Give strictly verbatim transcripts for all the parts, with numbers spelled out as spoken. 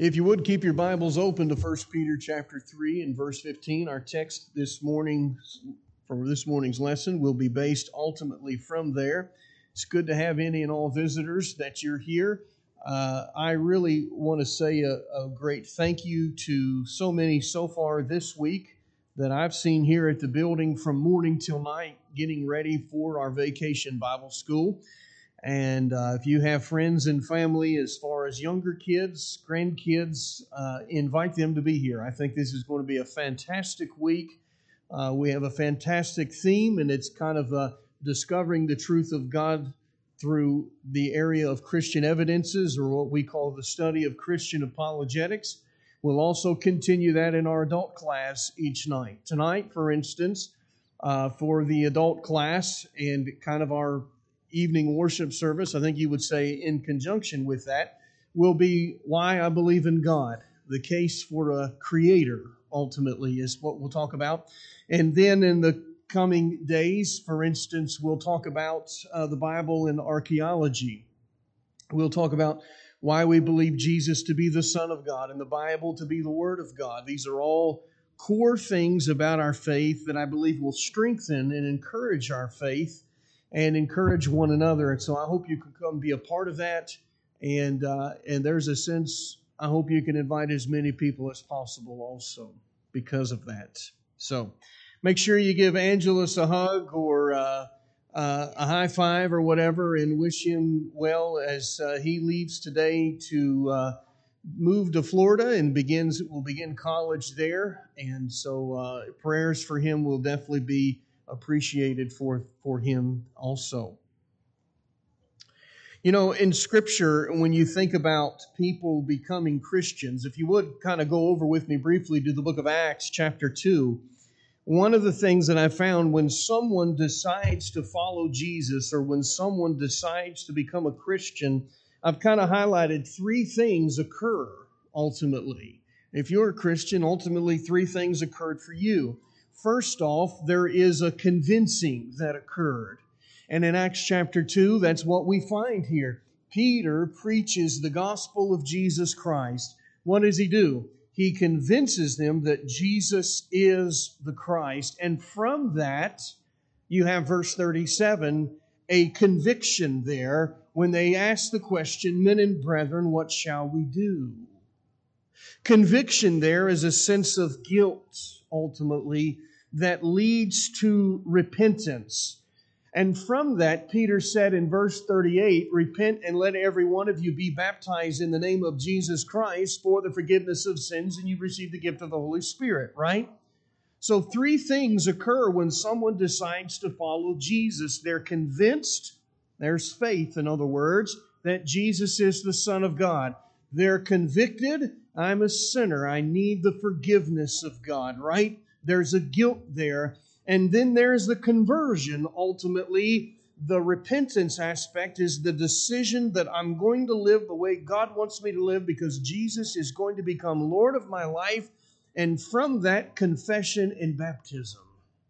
If you would, keep your Bibles open to First Peter chapter three and verse fifteen. Our text this morning, for this morning's lesson, will be based ultimately from there. It's good to have any and all visitors that you're here. Uh, I really want to say a, a great thank you to so many so far this week that I've seen here at the building from morning till night, getting ready for our vacation Bible school. And uh, if you have friends and family as far as younger kids, grandkids, uh, invite them to be here. I think this is going to be a fantastic week. Uh, we have a fantastic theme, and it's kind of uh, discovering the truth of God through the area of Christian evidences, or what we call the study of Christian apologetics. We'll also continue that in our adult class each night. Tonight, for instance, uh, for the adult class and kind of our evening worship service, I think you would say in conjunction with that, will be Why I Believe in God. The case for a creator, ultimately, is what we'll talk about. And then in the coming days, for instance, we'll talk about uh, the Bible and archaeology. We'll talk about why we believe Jesus to be the Son of God and the Bible to be the Word of God. These are all core things about our faith that I believe will strengthen and encourage our faith and encourage one another. And so I hope you can come be a part of that. And uh, and there's a sense, I hope you can invite as many people as possible also because of that. So make sure you give Angelus a hug or uh, uh, a high five or whatever, and wish him well as uh, he leaves today to uh, move to Florida and begins will begin college there. And so uh, prayers for him will definitely be appreciated for, for him also. You know, in Scripture, when you think about people becoming Christians, if you would kind of go over with me briefly to the book of Acts chapter two, one of the things that I found when someone decides to follow Jesus or when someone decides to become a Christian, I've kind of highlighted three things occur ultimately. If you're a Christian, ultimately three things occurred for you. First off, there is a convincing that occurred. And in Acts chapter two, that's what we find here. Peter preaches the gospel of Jesus Christ. What does he do? He convinces them that Jesus is the Christ. And from that, you have verse thirty-seven, a conviction there when they ask the question, "Men and brethren, what shall we do?" Conviction there is a sense of guilt, ultimately, that leads to repentance. And from that, Peter said in verse thirty-eight, "Repent and let every one of you be baptized in the name of Jesus Christ for the forgiveness of sins, and you receive the gift of the Holy Spirit," right? So three things occur when someone decides to follow Jesus. They're convinced, there's faith, in other words, that Jesus is the Son of God. They're convicted, I'm a sinner, I need the forgiveness of God, right? There's a guilt there. And then there's the conversion. Ultimately, the repentance aspect is the decision that I'm going to live the way God wants me to live because Jesus is going to become Lord of my life. And from that, confession and baptism.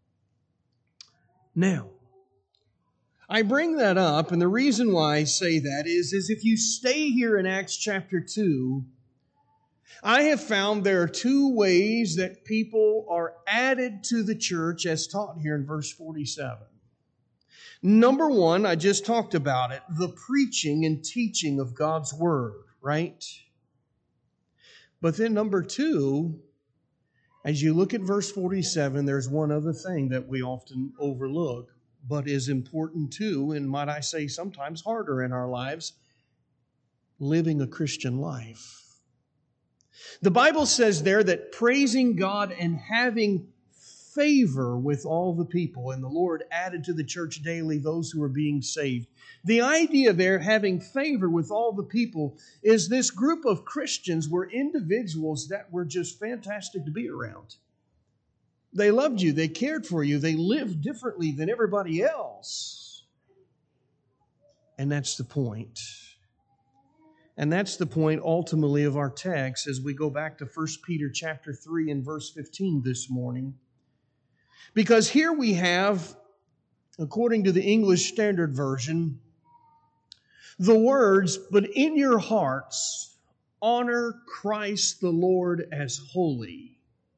Now, I bring that up, and the reason why I say that is, is if you stay here in Acts chapter two, I have found there are two ways that people are added to the church as taught here in verse forty-seven. Number one, I just talked about it, the preaching and teaching of God's Word, right? But then number two, as you look at verse forty-seven, there's one other thing that we often overlook, but is important too, and might I say sometimes harder in our lives, living a Christian life. The Bible says there that praising God and having favor with all the people, and the Lord added to the church daily those who are being saved. The idea there, having favor with all the people, is this group of Christians were individuals that were just fantastic to be around. They loved you, they cared for you, they lived differently than everybody else. And that's the point. And that's the point ultimately of our text as we go back to First Peter chapter three and verse fifteen this morning. Because here we have, according to the English Standard Version, the words, "But in your hearts honor Christ the Lord as holy.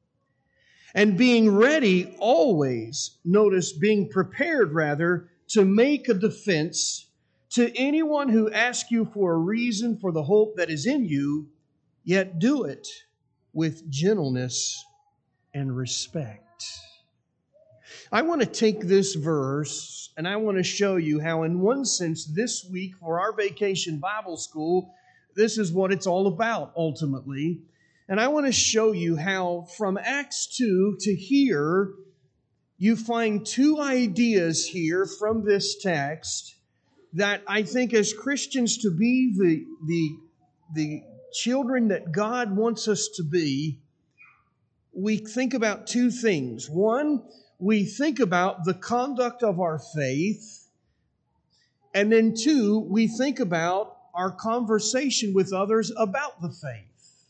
And being ready always, notice being prepared rather, to make a defense to anyone who asks you for a reason for the hope that is in you, yet do it with gentleness and respect. I want to take this verse and I want to show you how, in one sense, this week for our Vacation Bible School, this is what it's all about ultimately. And I want to show you how from Acts two to here, you find two ideas here from this text that I think as Christians to be the, the, the children that God wants us to be, we think about two things. One, we think about the conduct of our faith. And then two, we think about our conversation with others about the faith.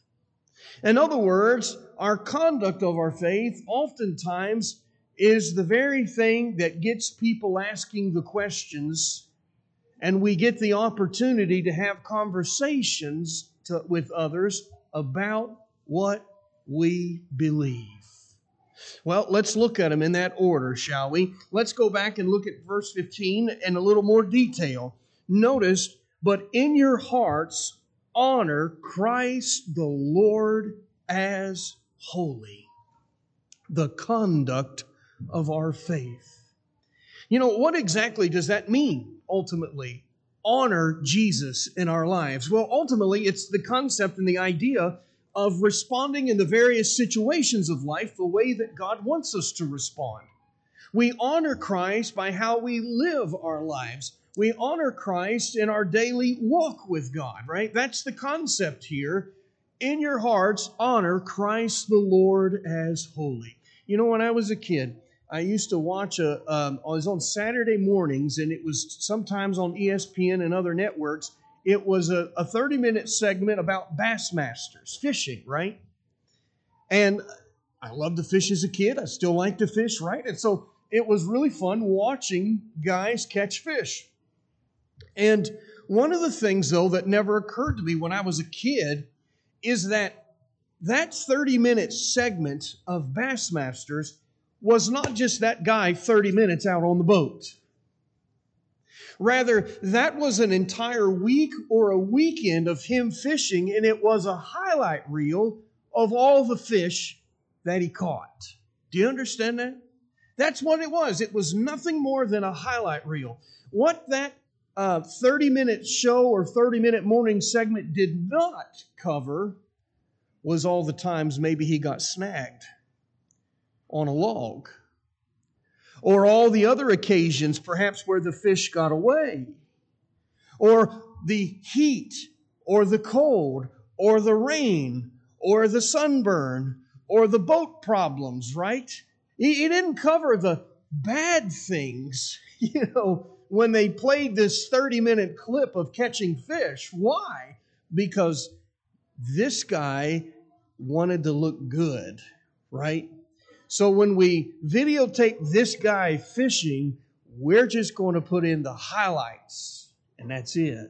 In other words, our conduct of our faith oftentimes is the very thing that gets people asking the questions, and we get the opportunity to have conversations to, with others about what we believe. Well, let's look at them in that order, shall we? Let's go back and look at verse fifteen in a little more detail. Notice, but in your hearts honor Christ the Lord as holy. The conduct of our faith. You know, what exactly does that mean, ultimately? Honor Jesus in our lives. Well, ultimately, it's the concept and the idea of responding in the various situations of life the way that God wants us to respond. We honor Christ by how we live our lives. We honor Christ in our daily walk with God, right? That's the concept here. In your hearts, honor Christ the Lord as holy. You know, when I was a kid, I used to watch a, um, I was on Saturday mornings, and it was sometimes on E S P N and other networks. It was a, a thirty-minute segment about Bassmasters, fishing, right? And I loved to fish as a kid. I still like to fish, right? And so it was really fun watching guys catch fish. And one of the things, though, that never occurred to me when I was a kid is that that thirty-minute segment of Bassmasters was not just that guy thirty minutes out on the boat. Rather, that was an entire week or a weekend of him fishing, and it was a highlight reel of all the fish that he caught. Do you understand that? That's what it was. It was nothing more than a highlight reel. What that uh, thirty-minute show or thirty-minute morning segment did not cover was all the times maybe he got snagged on a log, or all the other occasions perhaps where the fish got away, or the heat, or the cold, or the rain, or the sunburn, or the boat problems, right? He, he didn't cover the bad things, you know, when they played this thirty-minute clip of catching fish. Why? Because this guy wanted to look good, right? So when we videotape this guy fishing, we're just going to put in the highlights, and that's it.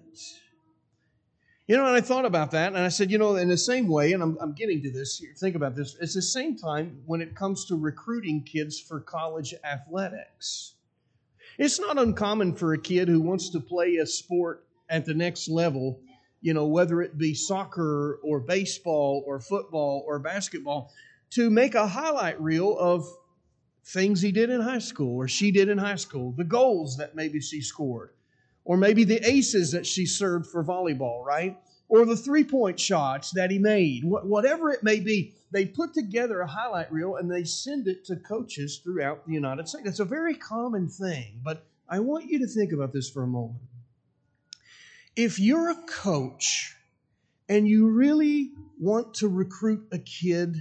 You know, and I thought about that, and I said, you know, in the same way, and I'm, I'm getting to this, think about this, it's the same time when it comes to recruiting kids for college athletics. It's not uncommon for a kid who wants to play a sport at the next level, you know, whether it be soccer or baseball or football or basketball, to make a highlight reel of things he did in high school or she did in high school, the goals that maybe she scored, or maybe the aces that she served for volleyball, right? Or the three-point shots that he made. Whatever it may be, they put together a highlight reel and they send it to coaches throughout the United States. It's a very common thing, but I want you to think about this for a moment. If you're a coach and you really want to recruit a kid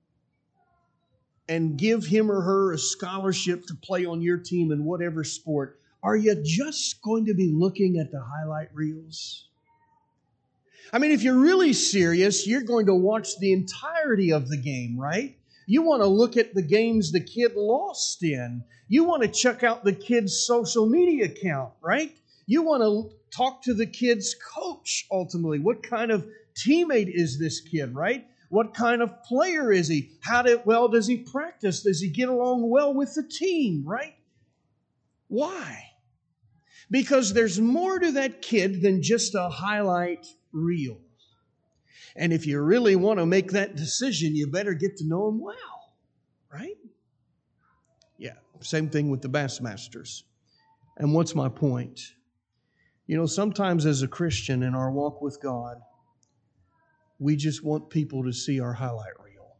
and give him or her a scholarship to play on your team in whatever sport, are you just going to be looking at the highlight reels? I mean, if you're really serious, you're going to watch the entirety of the game, right? You want to look at the games the kid lost in. You want to check out the kid's social media account, right? You want to talk to the kid's coach, ultimately. What kind of teammate is this kid, right? What kind of player is he? How did, well does he practice? Does he get along well with the team, right? Why? Because there's more to that kid than just a highlight reel. And if you really want to make that decision, you better get to know him well, right? Yeah, same thing with the Bassmasters. And what's my point? You know, sometimes as a Christian in our walk with God, we just want people to see our highlight reel.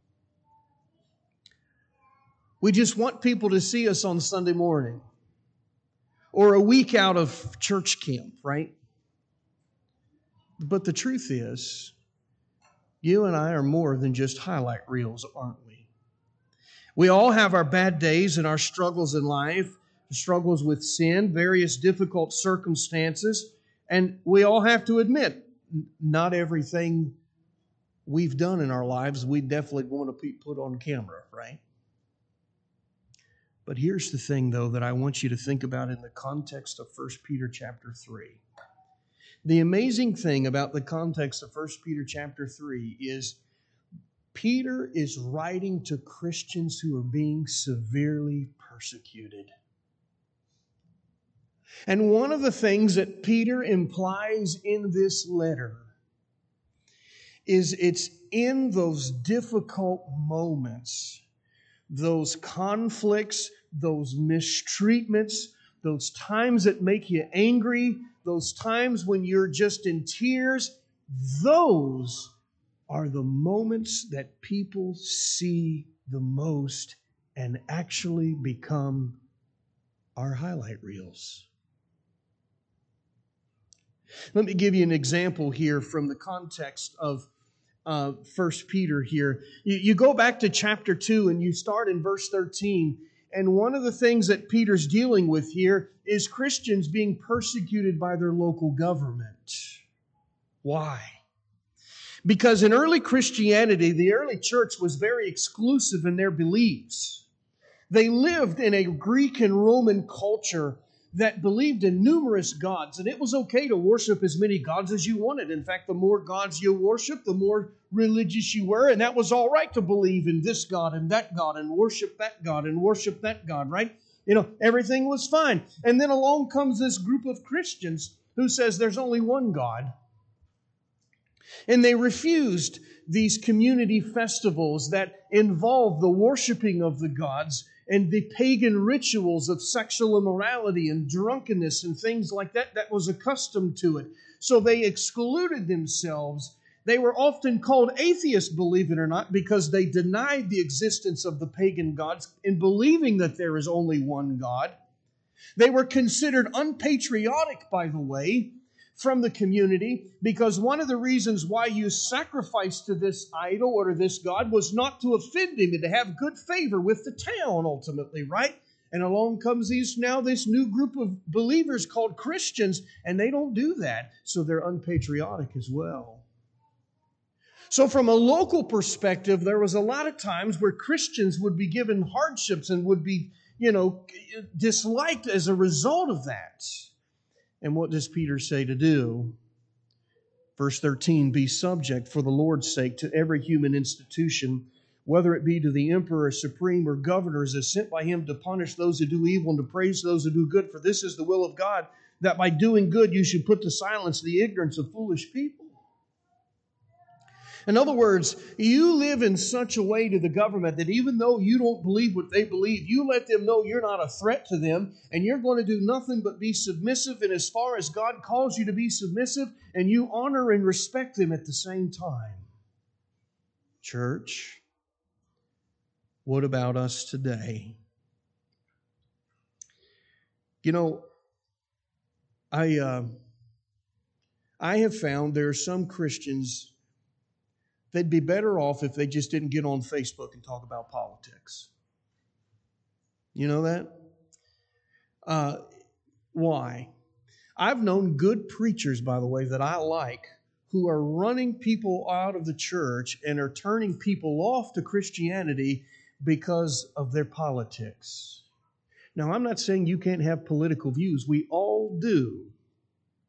We just want people to see us on Sunday morning or a week out of church camp, right? But the truth is, you and I are more than just highlight reels, aren't we? We all have our bad days and our struggles in life, struggles with sin, various difficult circumstances, and we all have to admit, not everything we've done in our lives we definitely want to be put on camera, right? But here's the thing, though, that I want you to think about in the context of First Peter chapter three. The amazing thing about the context of First Peter chapter three is Peter is writing to Christians who are being severely persecuted. And one of the things that Peter implies in this letter is it's in those difficult moments, those conflicts, those mistreatments, those times that make you angry, those times when you're just in tears, those are the moments that people see the most and actually become our highlight reels. Let me give you an example here from the context of uh, First Peter here. You, you go back to chapter two and you start in verse thirteen. And one of the things that Peter's dealing with here is Christians being persecuted by their local government. Why? Because in early Christianity, the early church was very exclusive in their beliefs. They lived in a Greek and Roman culture that believed in numerous gods, and it was okay to worship as many gods as you wanted. In fact, the more gods you worship, the more religious you were, and that was all right to believe in this God and that God and worship that God and worship that God, right? You know, everything was fine. And then along comes this group of Christians who says there's only one God. And they refused these community festivals that involved the worshiping of the gods and the pagan rituals of sexual immorality and drunkenness and things like that that was accustomed to it. So they excluded themselves. They were often called atheists, believe it or not, because they denied the existence of the pagan gods in believing that there is only one God. They were considered unpatriotic, by the way, from the community, because one of the reasons why you sacrificed to this idol or to this god was not to offend him and to have good favor with the town ultimately, right? And along comes these now this new group of believers called Christians, and they don't do that, so they're unpatriotic as well. So from a local perspective, there was a lot of times where Christians would be given hardships and would be, you know, disliked as a result of that. And what does Peter say to do? Verse thirteen, be subject for the Lord's sake to every human institution, whether it be to the emperor, supreme, or governors, as sent by him to punish those who do evil and to praise those who do good. For this is the will of God, that by doing good you should put to silence the ignorance of foolish people. In other words, you live in such a way to the government that even though you don't believe what they believe, you let them know you're not a threat to them, and you're going to do nothing but be submissive, and as far as God calls you to be submissive, and you honor and respect them at the same time. Church, what about us today? You know, I uh, I have found there are some Christians, they'd be better off if they just didn't get on Facebook and talk about politics. You know that? Uh, why? I've known good preachers, by the way, that I like, who are running people out of the church and are turning people off to Christianity because of their politics. Now, I'm not saying you can't have political views. We all do.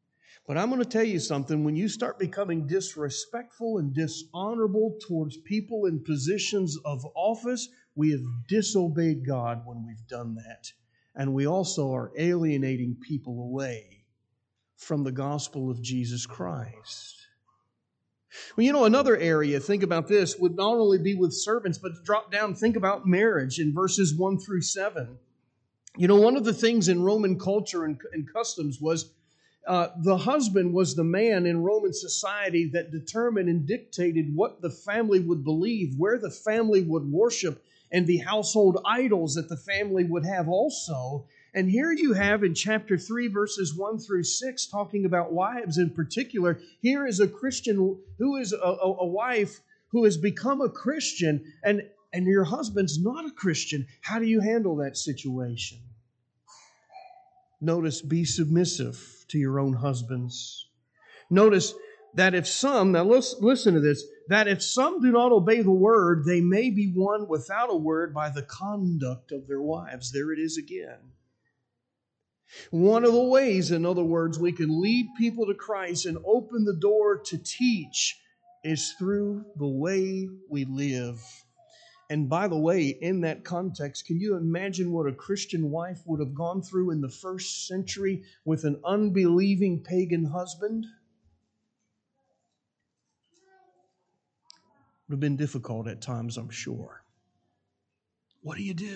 But I'm going to tell you something. When you start becoming disrespectful and dishonorable towards people in positions of office, we have disobeyed God when we've done that. And we also are alienating people away from the gospel of Jesus Christ. Well, you know, another area, think about this, would not only be with servants, but drop down, think about marriage in verses one through seven. You know, one of the things in Roman culture and, and customs was uh, the husband was the man in Roman society that determined and dictated what the family would believe, where the family would worship, and the household idols that the family would have also. And here you have in chapter three, verses one through six, talking about wives in particular. Here is a Christian who is a, a, a wife who has become a Christian, and, and your husband's not a Christian. How do you handle that situation? Notice, be submissive to your own husbands. Notice that if some, now listen to this, that if some do not obey the word, they may be won without a word by the conduct of their wives. There it is again. One of the ways, in other words, we can lead people to Christ and open the door to teach is through the way we live. And by the way, in that context, can you imagine what a Christian wife would have gone through in the first century with an unbelieving pagan husband? It would have been difficult at times, I'm sure. What do you do?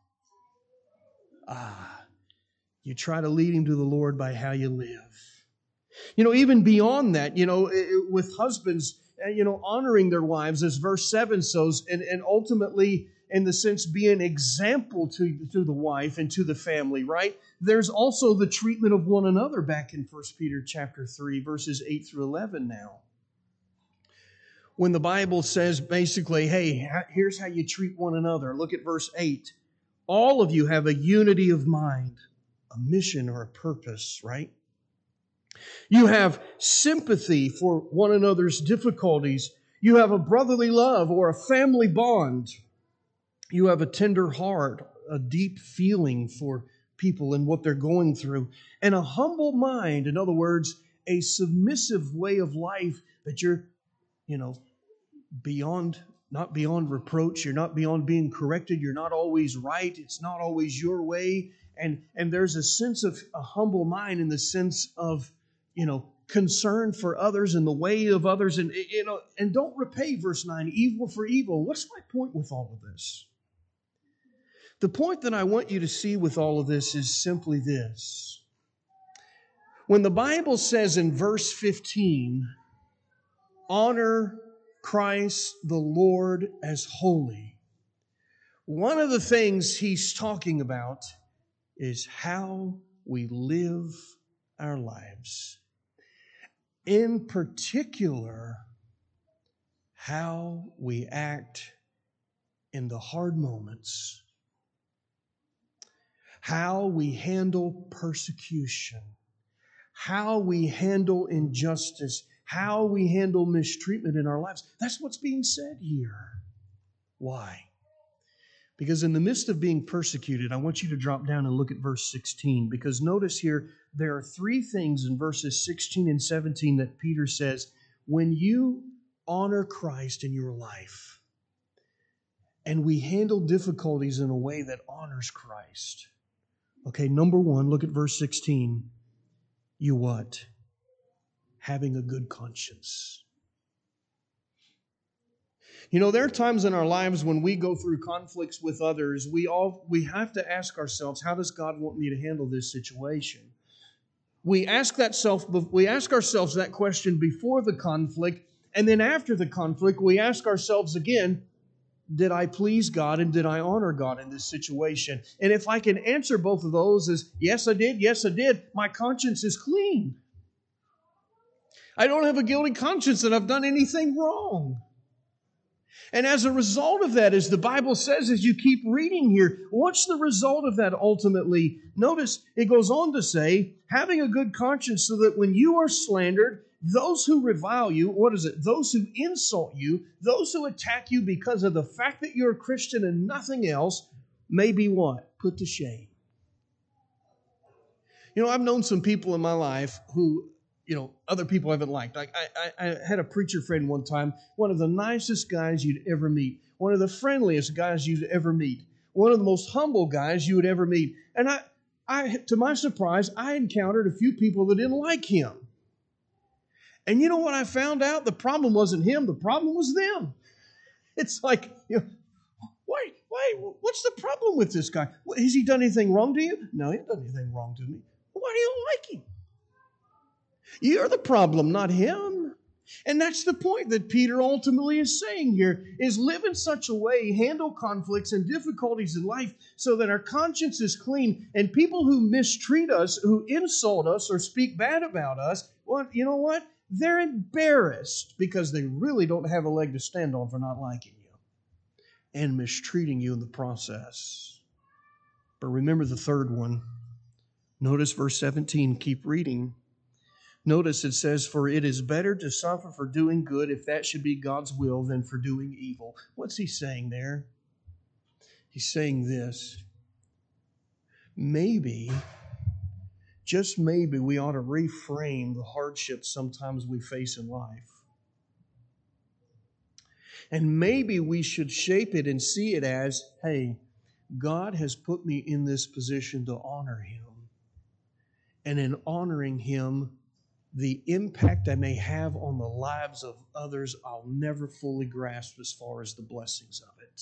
Ah, you try to lead him to the Lord by how you live. You know, even beyond that, you know, with husbands, you know, honoring their wives, as verse seven shows, and, and ultimately, in the sense, be an example to, to the wife and to the family, right? There's also the treatment of one another back in First Peter chapter three, verses eight through eleven now. When the Bible says basically, hey, here's how you treat one another. Look at verse eight. All of you have a unity of mind, a mission or a purpose, right? You have sympathy for one another's difficulties. You have a brotherly love or a family bond. You have a tender heart, a deep feeling for people and what they're going through, and a humble mind. In other words, a submissive way of life that you're, you know, beyond, not beyond reproach. You're not beyond being corrected. You're not always right. It's not always your way. And, and there's a sense of a humble mind in the sense of, you know, concern for others and the way of others. And, you know, and don't repay, verse nine, evil for evil. What's my point with all of this? The point that I want you to see with all of this is simply this. When the Bible says in verse fifteen, honor Christ the Lord as holy, one of the things he's talking about is how we live our lives. In particular, how we act in the hard moments, how we handle persecution, how we handle injustice, how we handle mistreatment in our lives. That's what's being said here. Why? Because in the midst of being persecuted, I want you to drop down and look at verse sixteen. Because notice here, there are three things in verses sixteen and seventeen that Peter says, when you honor Christ in your life, and we handle difficulties in a way that honors Christ. Okay, number one, look at verse sixteen. You what? Having a good conscience. You know, there are times in our lives when we go through conflicts with others, we all we have to ask ourselves, how does God want me to handle this situation? We ask that self, we ask ourselves that question before the conflict, and then after the conflict, we ask ourselves again, did I please God and did I honor God in this situation? And if I can answer both of those as, yes, I did, yes, I did, my conscience is clean. I don't have a guilty conscience that I've done anything wrong. And as a result of that, as the Bible says, as you keep reading here, what's the result of that ultimately? Notice it goes on to say, having a good conscience so that when you are slandered, those who revile you, what is it? Those who insult you, those who attack you because of the fact that you're a Christian and nothing else, may be what? Put to shame. You know, I've known some people in my life who, you know, other people haven't liked. Like I, I, I had a preacher friend one time, one of the nicest guys you'd ever meet, one of the friendliest guys you'd ever meet, one of the most humble guys you would ever meet. And I, I, to my surprise, I encountered a few people that didn't like him. And you know what I found out? The problem wasn't him. The problem was them. It's like, you know, why, why, what's the problem with this guy? Has he done anything wrong to you? No, he hasn't done anything wrong to me. Why do you like him? You're the problem, not him. And that's the point that Peter ultimately is saying here, is live in such a way, handle conflicts and difficulties in life so that our conscience is clean, and people who mistreat us, who insult us or speak bad about us, well, you know what? They're embarrassed because they really don't have a leg to stand on for not liking you and mistreating you in the process. But remember the third one. Notice verse seventeen. Keep reading. Notice it says, for it is better to suffer for doing good, if that should be God's will, than for doing evil. What's he saying there? He's saying this. Maybe, just maybe, we ought to reframe the hardships sometimes we face in life. And maybe we should shape it and see it as, hey, God has put me in this position to honor Him. And in honoring Him, the impact I may have on the lives of others, I'll never fully grasp as far as the blessings of it.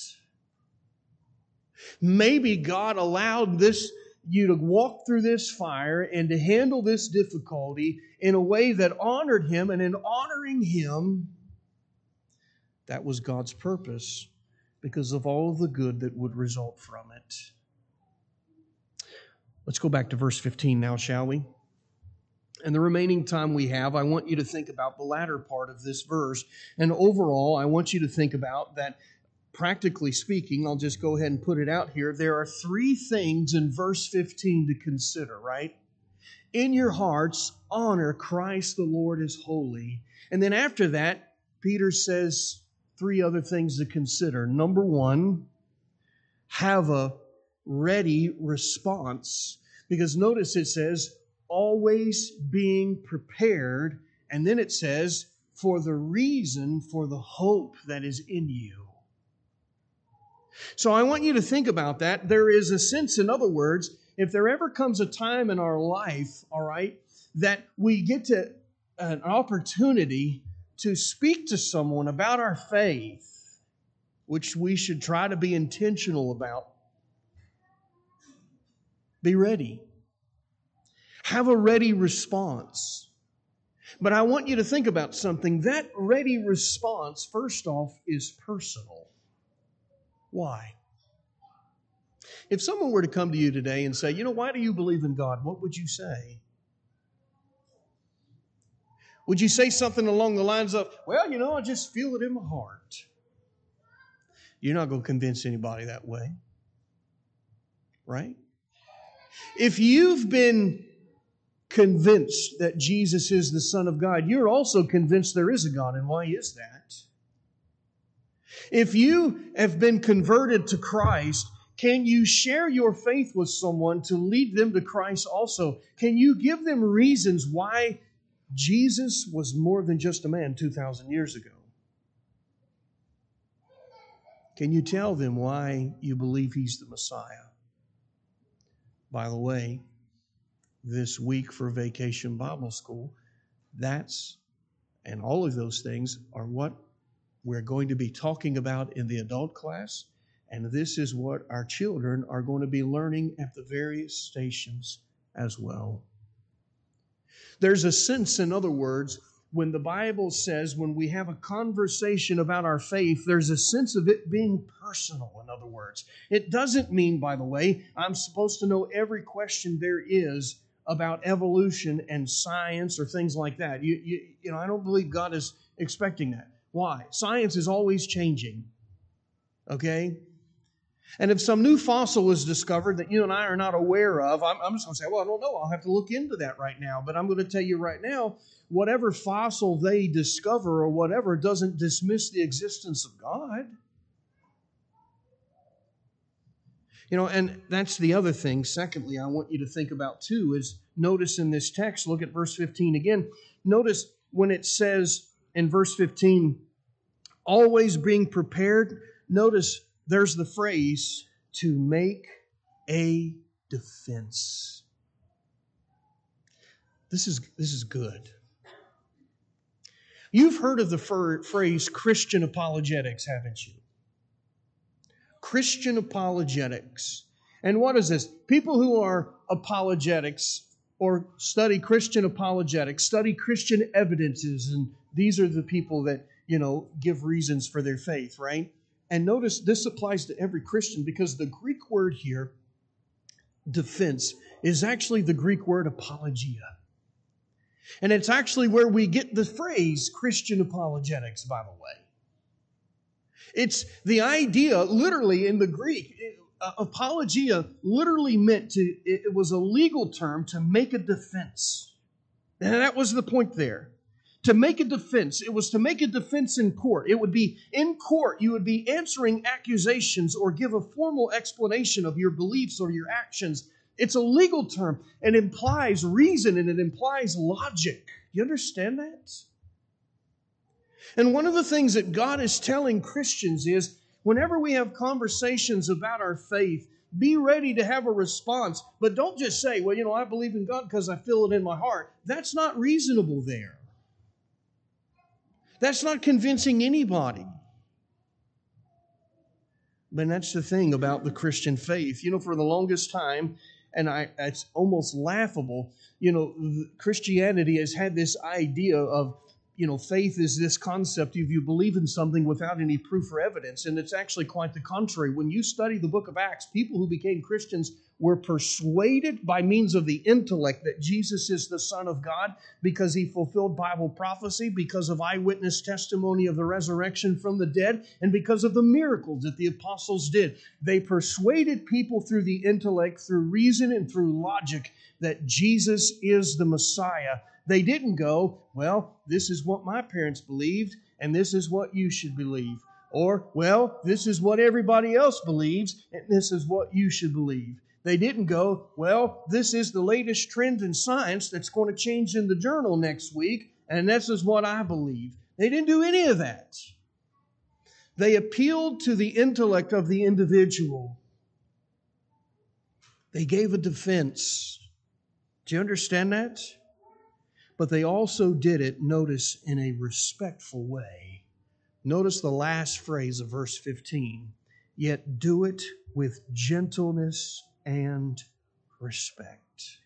Maybe God allowed this you to walk through this fire and to handle this difficulty in a way that honored Him, and in honoring Him, that was God's purpose because of all of the good that would result from it. Let's go back to verse fifteen now, shall we? And the remaining time we have, I want you to think about the latter part of this verse. And overall, I want you to think about that, practically speaking, I'll just go ahead and put it out here. There are three things in verse fifteen to consider, right? In your hearts, honor Christ the Lord as holy. And then after that, Peter says three other things to consider. Number one, have a ready response. Because notice it says, always being prepared. And then it says, for the reason, for the hope that is in you. So I want you to think about that. There is a sense, in other words, if there ever comes a time in our life, all right, that we get to an opportunity to speak to someone about our faith, which we should try to be intentional about, be ready. Have a ready response. But I want you to think about something. That ready response, first off, is personal. Why? If someone were to come to you today and say, you know, why do you believe in God? What would you say? Would you say something along the lines of, well, you know, I just feel it in my heart? You're not going to convince anybody that way. Right? If you've been convinced that Jesus is the Son of God, you're also convinced there is a God. And why is that? If you have been converted to Christ, can you share your faith with someone to lead them to Christ also? Can you give them reasons why Jesus was more than just a man two thousand years ago? Can you tell them why you believe He's the Messiah? By the way, this week for Vacation Bible School, that's, and all of those things are what we're going to be talking about in the adult class, and this is what our children are going to be learning at the various stations as well. There's a sense, in other words, when the Bible says, when we have a conversation about our faith, there's a sense of it being personal, in other words. It doesn't mean, by the way, I'm supposed to know every question there is about evolution and science or things like that. You, you, you know, I don't believe God is expecting that. Why? Science is always changing. Okay? And if some new fossil is discovered that you and I are not aware of, I'm, I'm just going to say, well, I don't know. I'll have to look into that right now. But I'm going to tell you right now, whatever fossil they discover or whatever doesn't dismiss the existence of God. You know, and that's the other thing. Secondly, I want you to think about too is notice in this text, look at verse fifteen again. Notice when it says in verse fifteen, always being prepared, notice there's the phrase, to make a defense. This is, this is good. You've heard of the phrase Christian apologetics, haven't you? Christian apologetics. And what is this? People who are apologetics or study Christian apologetics, study Christian evidences, and these are the people that, you know, give reasons for their faith, right? And notice this applies to every Christian because the Greek word here, defense, is actually the Greek word apologia. And it's actually where we get the phrase Christian apologetics, by the way. It's the idea, literally in the Greek, uh, apologia literally meant to, it was a legal term to make a defense. And that was the point there. To make a defense. It was to make a defense in court. It would be in court, you would be answering accusations or give a formal explanation of your beliefs or your actions. It's a legal term. It implies reason and it implies logic. You understand that? And one of the things that God is telling Christians is, whenever we have conversations about our faith, be ready to have a response. But don't just say, well, you know, I believe in God because I feel it in my heart. That's not reasonable there. That's not convincing anybody. But that's the thing about the Christian faith. You know, for the longest time, and I, it's almost laughable, you know, Christianity has had this idea of, you know, faith is this concept of you believe in something without any proof or evidence. And it's actually quite the contrary. When you study the book of Acts, people who became Christians were persuaded by means of the intellect that Jesus is the Son of God because he fulfilled Bible prophecy, because of eyewitness testimony of the resurrection from the dead, and because of the miracles that the apostles did. They persuaded people through the intellect, through reason, and through logic that Jesus is the Messiah. They didn't go, well, this is what my parents believed, and this is what you should believe. Or, well, this is what everybody else believes, and this is what you should believe. They didn't go, well, this is the latest trend in science that's going to change in the journal next week, and this is what I believe. They didn't do any of that. They appealed to the intellect of the individual. They gave a defense. Do you understand that? But they also did it, notice, in a respectful way. Notice the last phrase of verse fifteen. Yet do it with gentleness and respect.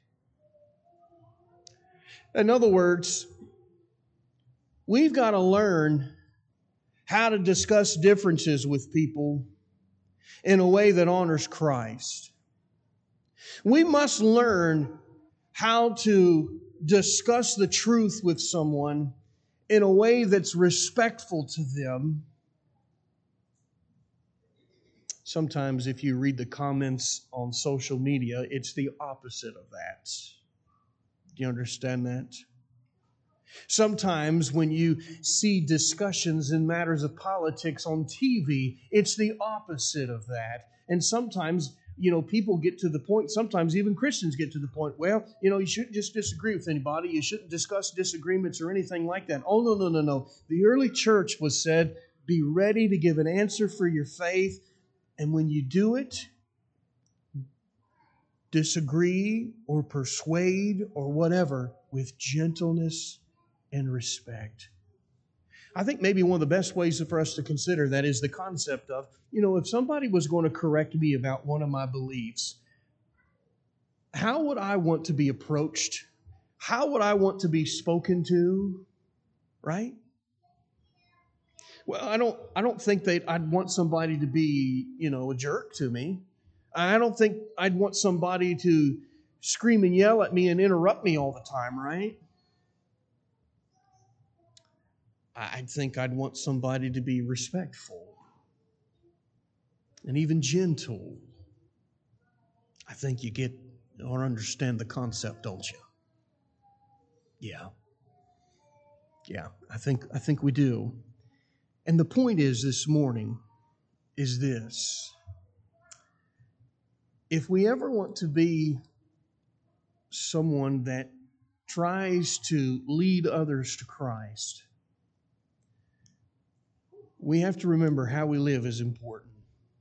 In other words, we've got to learn how to discuss differences with people in a way that honors Christ. We must learn how to discuss the truth with someone in a way that's respectful to them. Sometimes if you read the comments on social media, it's the opposite of that. Do you understand that? Sometimes when you see discussions in matters of politics on T V, it's the opposite of that. And sometimes, you know, people get to the point, sometimes even Christians get to the point, well, you know, you shouldn't just disagree with anybody. You shouldn't discuss disagreements or anything like that. Oh, no, no, no, no. The early church was said, be ready to give an answer for your faith. And when you do it, disagree or persuade or whatever with gentleness and respect. I think maybe one of the best ways for us to consider that is the concept of, you know, if somebody was going to correct me about one of my beliefs, how would I want to be approached? How would I want to be spoken to? Right? Well, I don't I don't think that I'd want somebody to be, you know, a jerk to me. I don't think I'd want somebody to scream and yell at me and interrupt me all the time, right? I think I'd want somebody to be respectful and even gentle. I think you get or understand the concept, don't you? Yeah. Yeah, I think I think we do. And the point is this morning is this. if we ever want to be someone that tries to lead others to Christ, we have to remember how we live is important.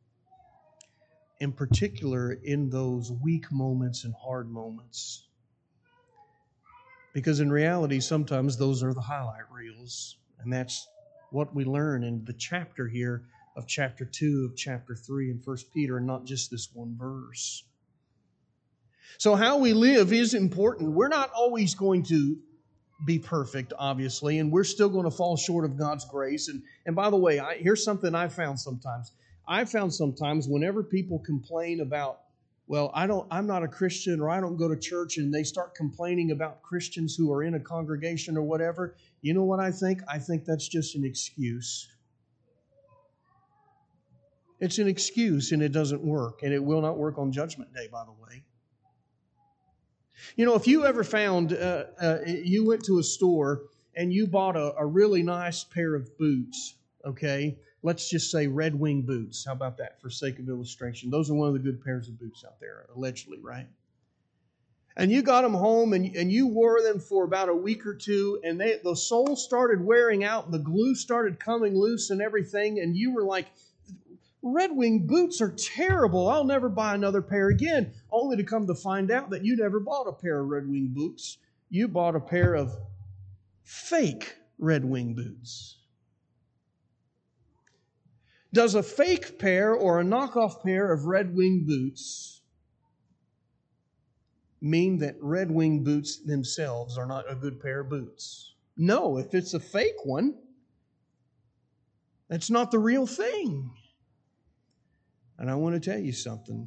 In particular, in those weak moments and hard moments. Because in reality, sometimes those are the highlight reels. And that's what we learn in the chapter here of chapter two of chapter three in First Peter, and not just this one verse. So how we live is important. We're not always going to be perfect, obviously, and we're still going to fall short of God's grace. And, and by the way, I, here's something I've found sometimes. I've found sometimes whenever people complain about, well, I don't, I'm not a Christian, or I don't go to church, and they start complaining about Christians who are in a congregation or whatever, you know what I think? I think that's just an excuse. It's an excuse, and it doesn't work, and it will not work on Judgment Day, by the way. You know, if you ever found, uh, uh, you went to a store and you bought a, a really nice pair of boots, okay? Let's just say Red Wing boots. How about that for sake of illustration? Those are one of the good pairs of boots out there, allegedly, right? And you got them home and, and you wore them for about a week or two, and they, the soles started wearing out and the glue started coming loose and everything, and you were like, Red Wing boots are terrible. I'll never buy another pair again. Only to come to find out that you never bought a pair of Red Wing boots. You bought a pair of fake Red Wing boots. Does a fake pair or a knockoff pair of Red Wing boots mean that Red Wing boots themselves are not a good pair of boots? No, if it's a fake one, that's not the real thing. And I want to tell you something.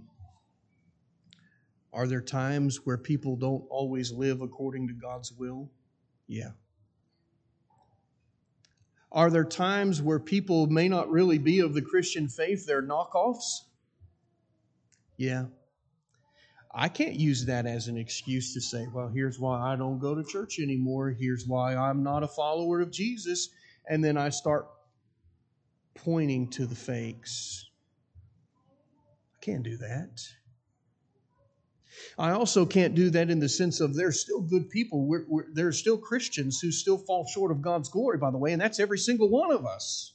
Are there times where people don't always live according to God's will? Yeah. Are there times where people may not really be of the Christian faith, they're knockoffs? Yeah. I can't use that as an excuse to say, well, here's why I don't go to church anymore. Here's why I'm not a follower of Jesus. And then I start pointing to the fakes. Can't do that. I also can't do that in the sense of there's still good people. We're, we're, there are still Christians who still fall short of God's glory, by the way, and that's every single one of us.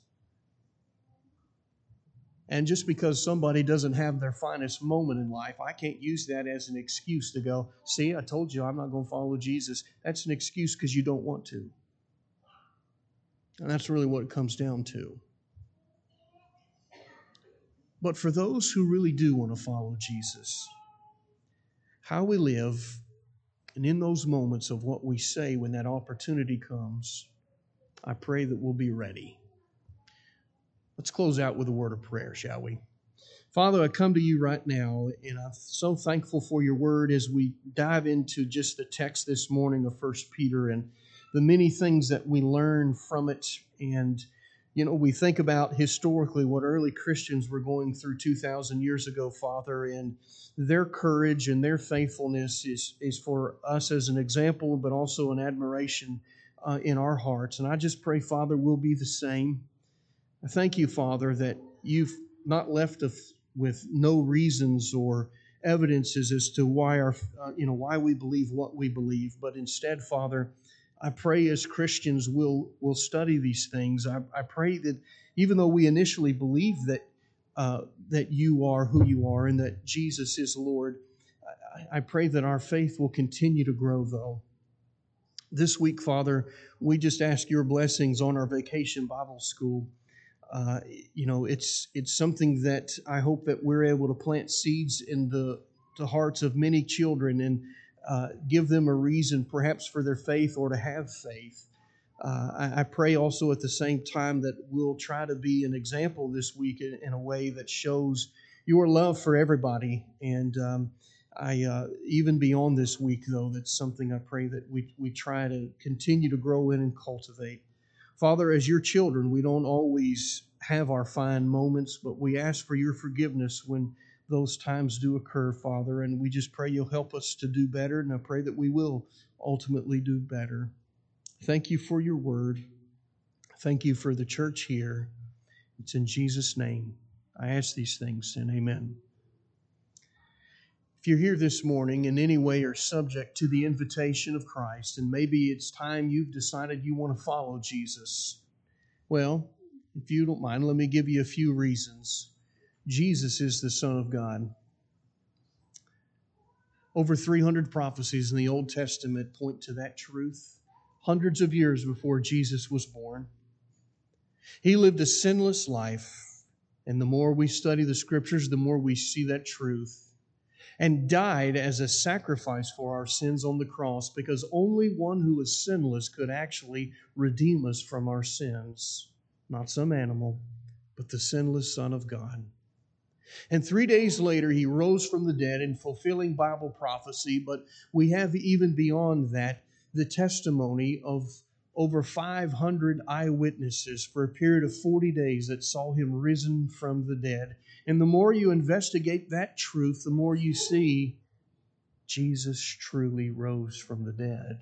And just because somebody doesn't have their finest moment in life, I can't use that as an excuse to go, see, I told you I'm not going to follow Jesus. That's an excuse because you don't want to. And that's really what it comes down to. But for those who really do want to follow Jesus, how we live, and in those moments of what we say when that opportunity comes, I pray that we'll be ready. Let's close out with a word of prayer, shall we? Father, I come to you right now, and I'm so thankful for your word as we dive into just the text this morning of First Peter and the many things that we learn from it. And you know, we think about historically what early Christians were going through two thousand years ago, Father, and their courage and their faithfulness is, is for us as an example, but also an admiration uh, in our hearts. And I just pray, Father, we'll be the same. I thank you, Father, that you've not left us with no reasons or evidences as to why our, uh, you know, why we believe what we believe, but instead, Father, I pray as Christians we'll, we'll study these things. I, I pray that even though we initially believe that uh, that you are who you are and that Jesus is Lord, I, I pray that our faith will continue to grow, though. This week, Father, we just ask your blessings on our Vacation Bible School. Uh, you know, it's it's something that I hope that we're able to plant seeds in the, the hearts of many children and Uh, give them a reason perhaps for their faith or to have faith. Uh, I, I pray also at the same time that we'll try to be an example this week in, in a way that shows your love for everybody. And um, I uh, even beyond this week, though, that's something I pray that we, we try to continue to grow in and cultivate. Father, as your children, we don't always have our fine moments, but we ask for your forgiveness when those times do occur, Father, and we just pray you'll help us to do better, and I pray that we will ultimately do better. Thank you for your word. Thank you for the church here. It's in Jesus' name I ask these things, and amen. If you're here this morning in any way are subject to the invitation of Christ, and maybe it's time you've decided you want to follow Jesus, well, if you don't mind, let me give you a few reasons. Jesus is the Son of God. Over three hundred prophecies in the Old Testament point to that truth, hundreds of years before Jesus was born. He lived a sinless life, and the more we study the Scriptures, the more we see that truth, and died as a sacrifice for our sins on the cross, because only one who is sinless could actually redeem us from our sins. Not some animal, but the sinless Son of God. And three days later, He rose from the dead in fulfilling Bible prophecy, but we have even beyond that the testimony of over five hundred eyewitnesses for a period of forty days that saw Him risen from the dead. And the more you investigate that truth, the more you see Jesus truly rose from the dead.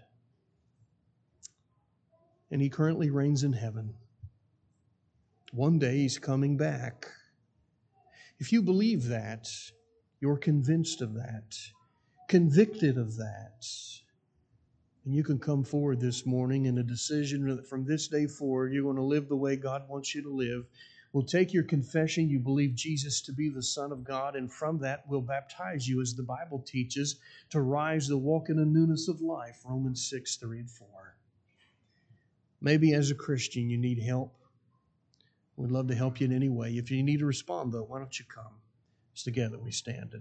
And He currently reigns in heaven. One day He's coming back. If you believe that, you're convinced of that, convicted of that, and you can come forward this morning in a decision that from this day forward you're going to live the way God wants you to live. We'll take your confession, you believe Jesus to be the Son of God, and from that we'll baptize you, as the Bible teaches, to rise to walk in a newness of life, Romans six, three and four. Maybe as a Christian you need help. We'd love to help you in any way. If you need to respond, though, why don't you come? It's together we stand today.